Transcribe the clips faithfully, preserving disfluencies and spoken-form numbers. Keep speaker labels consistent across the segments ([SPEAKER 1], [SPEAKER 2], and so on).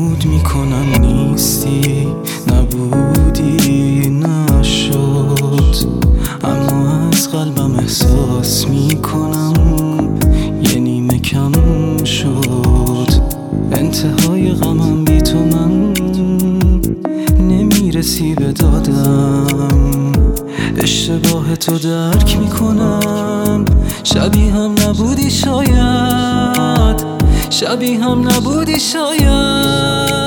[SPEAKER 1] فرامود میکنم نیستی، نبودی، نشد، اما از قلبم احساس میکنم یه نیمه کم شد. انتهای غمم بی تو من نمیرسی به دادم، اشتباه تو درک میکنم. شبیه هم نبودی شاید، شبیه هم نبودی شاید.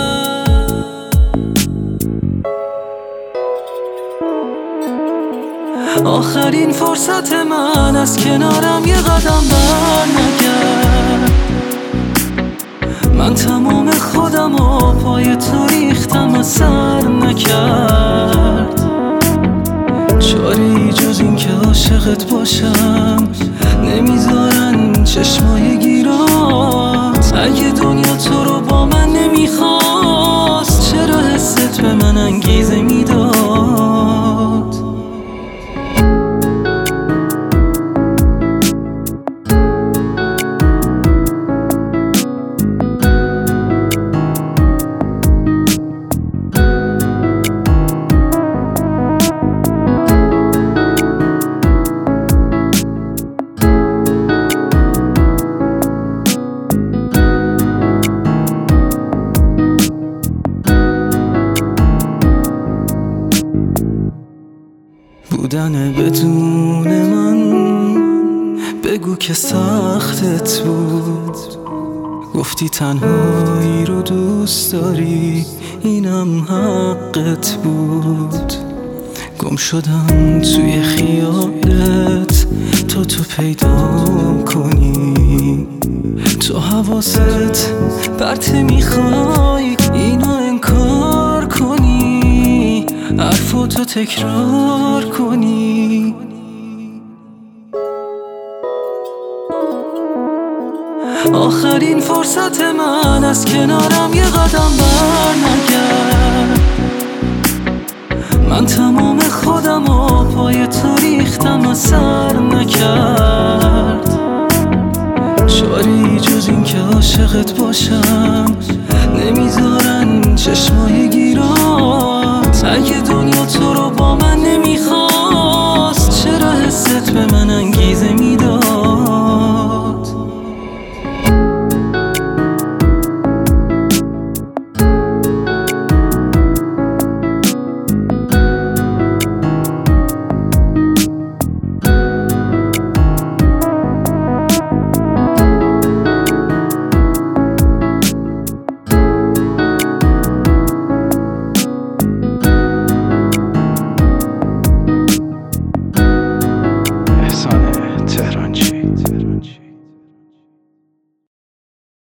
[SPEAKER 1] آخرین فرصت من از کنارم یه قدم بر نگرد. من تمام خودم و پای تو ریختم و سر نکرد. چاره ای جز این که عاشقت باشم نمیذارن چشمای گیرات. اگه دنیا تو رو با من نمیخواست چرا حست به من انگیزه میداد؟ بودن بدون من بگو که سختت بود. گفتی تنهایی رو دوست داری، اینم حقت بود. گم شدم توی خیالت تا تو پیدا کنی. تو حواست پرت میخوای اینو انکار کنی، حرفاتو تکرار کنی. آخرین فرصت من از کنارم یه قدم بر نگرد. من تمام خودم و پای تو ریختم و سر نکرد. چاره ای جز این که عاشقت باشم نمیذارن چشمای گیرات. اگه دنیا تو